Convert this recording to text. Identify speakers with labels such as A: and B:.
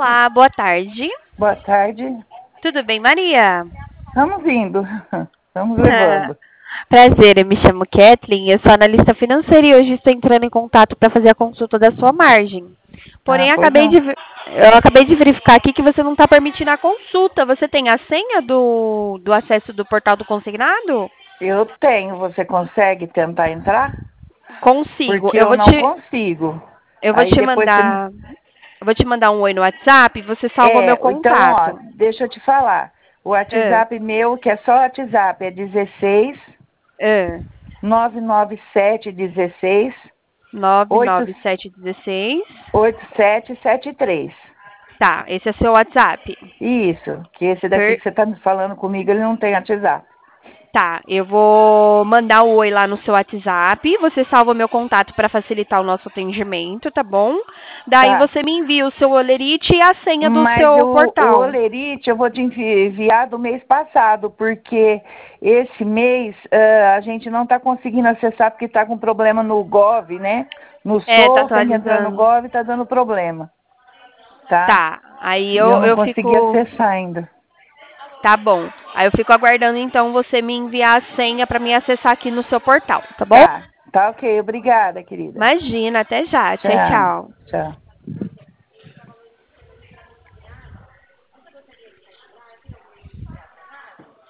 A: Olá, boa tarde.
B: Boa tarde.
A: Tudo bem, Maria?
B: Estamos indo. Estamos levando.
A: Prazer, eu me chamo Kathleen, eu sou analista financeira e hoje estou entrando em contato para fazer a consulta da sua margem.
B: Ah,
A: Porém,
B: pois não.
A: eu acabei de verificar aqui que você não está permitindo a consulta. Você tem a senha do acesso do portal do consignado?
B: Eu tenho. Você consegue tentar entrar?
A: Consigo.
B: Porque eu não consigo.
A: Eu vou
B: Aí
A: te
B: depois você...
A: mandar, eu vou te mandar um oi no WhatsApp e você salva meu
B: Então, ó,
A: contato.
B: deixa eu te falar. O
A: Ah,
B: WhatsApp meu, que é só WhatsApp, é 16
A: ah,
B: 997 16 8
A: 99716.
B: 8773.
A: Tá, esse é seu WhatsApp.
B: Isso, que esse daqui
A: Per-
B: que você está me falando comigo, ele não tem WhatsApp.
A: Tá, eu vou mandar o oi lá no seu WhatsApp. Você salva o meu contato para facilitar o nosso atendimento, tá bom? Daí
B: Tá.
A: você me envia o seu olerite e a senha do
B: Mas
A: seu
B: o
A: portal.
B: olerite eu vou te enviar do mês passado, porque esse mês a gente não está conseguindo acessar porque está com problema no Gov, né? No
A: É, tá
B: Sou, tem que entrar no
A: atualizando.
B: Gov e está dando problema, tá?
A: Tá, aí
B: E eu não
A: eu
B: consegui
A: fico.
B: acessar ainda.
A: Tá bom. Aí eu fico aguardando então você me enviar a senha para me acessar aqui no seu portal, tá bom?
B: Tá ok, obrigada, querida.
A: Imagina, até já. Tchau,
B: Tchau,
A: tchau.
B: tchau.